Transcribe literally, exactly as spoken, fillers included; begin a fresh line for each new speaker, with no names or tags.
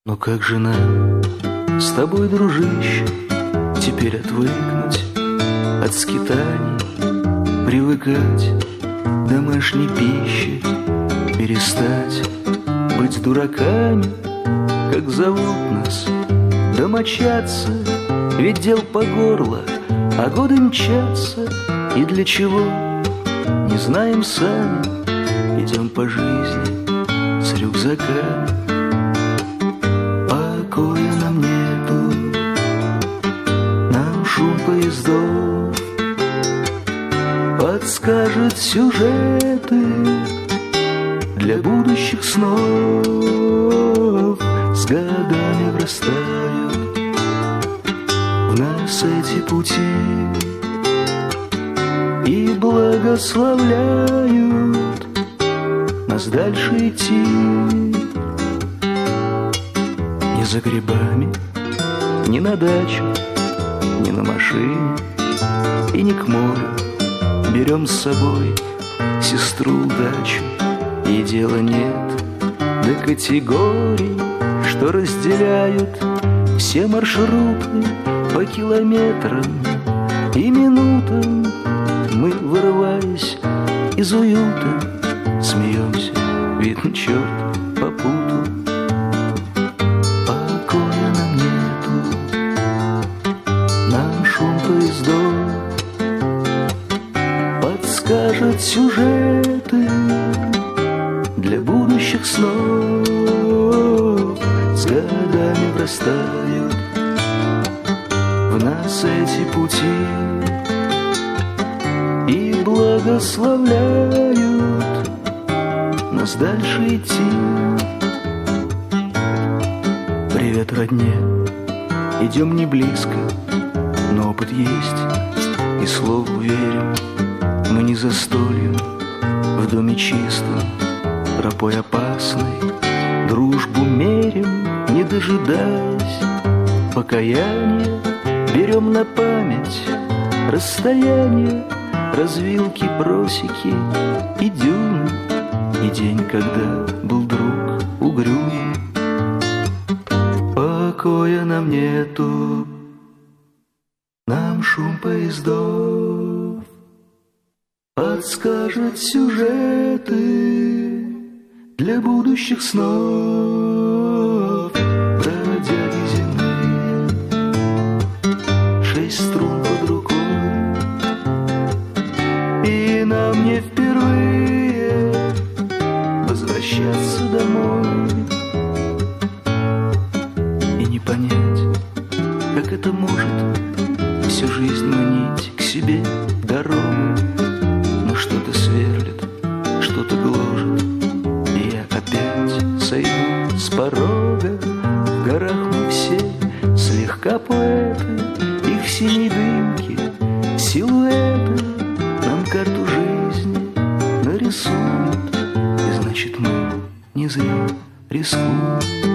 Но как же нам с тобой, дружище, теперь отвыкнуть от скитаний, привыкать к домашней пище, перестать быть дураками, как зовут нас домочадцы, ведь дел по горло, а годы мчатся, и для чего, не знаем сами, идем по жизни с рюкзаками. Покоя нам нету, нам шум поездов подскажет сюжеты для будущих снов. С годами врастают в нас эти пути и благословляют нас дальше идти. Не за грибами, ни на дачу, ни на машине и не к морю берем с собой сестру удачу. И дела нет до категорий, что разделяют все маршруты по километрам и минутам. Мы, вырываясь из уюта, смеемся, видно, черт попутал. Покоя нам нету, нам шум поездов подскажет сюжеты для будущих снов. С годами врастают в нас эти пути и благословляют нас дальше идти. Привет, родне, идем не близко, но опыт есть, и слову верим. Мы не за стольем, в доме чистом, тропой опасной, дружбу мерим, не дожидаясь покаяния. Берем на память расстояние, развилки, просеки и дюны, и день, когда был друг угрюм. Покоя нам нету, нам шум поездов подскажет сюжеты для будущих снов. Бродяги земные, шесть струн под рукой, и нам не впервые возвращаться домой. И не понять, как это может всю жизнь манить к себе дорогу. Но что-то сверлит, что-то гложет, и я опять сойду с порога. В горах мы все слегка поэты, их синие дымки, силуэты нам карту жизни нарисуют, и значит мы не зря рискуем.